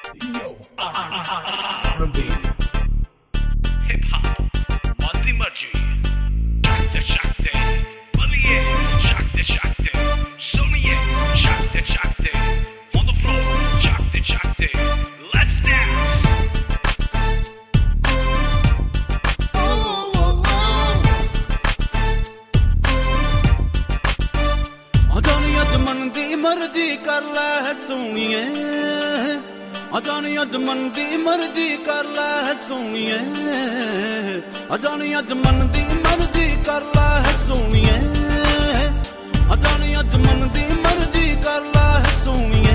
R&B, hip hop, मौती मर्जी, जागते जागते, बोलिए, जागते जागते, सुनिए, जागते जागते, on the floor, जागते जागते, let's dance. जानी अज मन दी मर्जी कर लै सोनिए जानी अज मन दी मर्जी कर लै सोनिए जानी अज मन दी मर्जी कर लै सोनिए जानी अज मन दी मर्जी कर लै सोनिए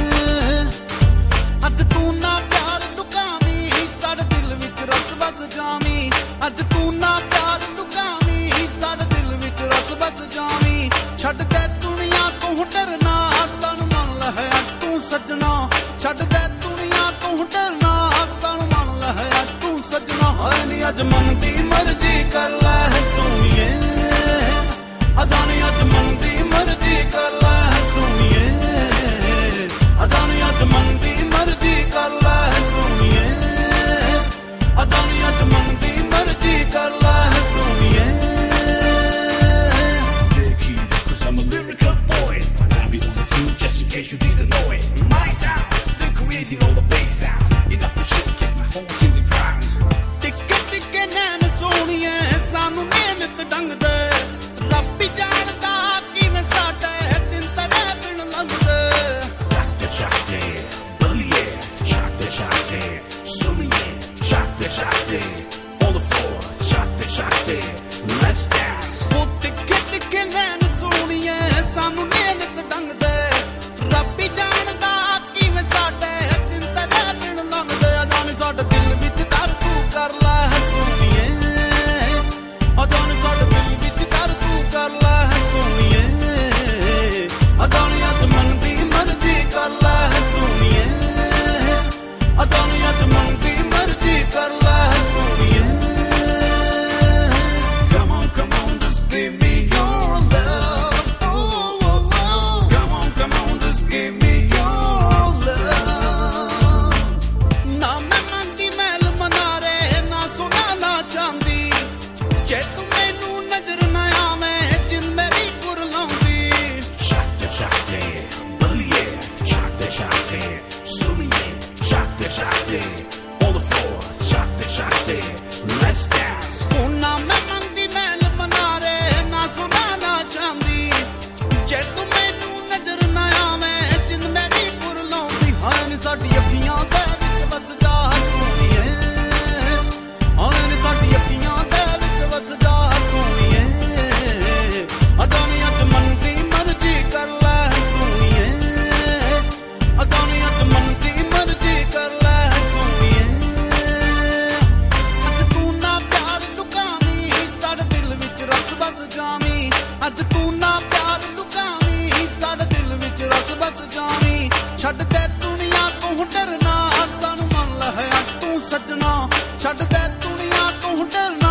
अज तू ना प्यार दुकामी साडे दिल विच रस बस जावी अज तू ना प्यार दुकामी साडे दिल विच रस बस जावी छड्ड दे दुनिया तू डरना सन मन लहै तू सजना छड्ड दे दुनिया तू डरना सन मन लहै तू सजना हाय नी अज मन दी मर्जी कर लै सोनिए अजानी अज मन दी मर्जी कर लै सोनिए अजानी अज मन दी मर्जी कर लै सोनिए अजानी अज मन दी मर्जी कर लै सोनिए I'm a lyrical boy. My name is on the scene, just in case you didn't know it. My town, they're creating all the bass sound. Enough to shake my holes in the ground. टिक्के टिक्के नैन सोनिए सानू मेहनत डंग दे रब ही जानदा किवें साडे दिन तेरे बिन लंघदे Jaagte jaagte, बोलिए, जागते जागते, सुनिए, जागते जागते, on the floor, जागते जागते, let's dance. वो टिक्के टिक्के नैन सोनिए सानू मेहनत डंग दे रब ही जानदा किवें साडे दिन तेरे बिन लंघदे जाने साडे दिल विच कर तू कर लै सोनिए जाने साडे दिल विच कर तू कर लै सोनिए जाने अज मन दी मर्जी कर लै सोनिए जाने अज मन दी मर्जी कर लै सोनिए Come on, just give me your love. Come on, just give me your love. ना मैं मंदी महल मनारे ना सोना ना चांदी जे तू मैनू नजर ना आवे जिन मेरी पुर लाउंदी जागते जागते, बोलिए, जागते जागते, सुनिए, जागते जागते, on the floor, जागते जागते, let's dance. ओ ना मैं मंदी महल मनारे ना सोना ना चांदी जे तू मैनू नजर ना आवे जिन मेरी पुर लाउंदी हाय नी साडी अखियां दे विच वस जा सोनिए हाय नी साडी अखियां दे विच वस जा सोनिए अजानी अज मन दी मर्जी कर लै सोनिए अजानी अज मन दी मर्जी कर लै सोनिए अज तू ना प्यार दुकामी साडे दिल विच रस बस जावी अज तू ना प्यार दुकामी साडे दिल विच रस बस जावी छड्ड दे दुनिया तू डरना सन मन लहै तू सजना छड्ड दे दुनिया तू डरना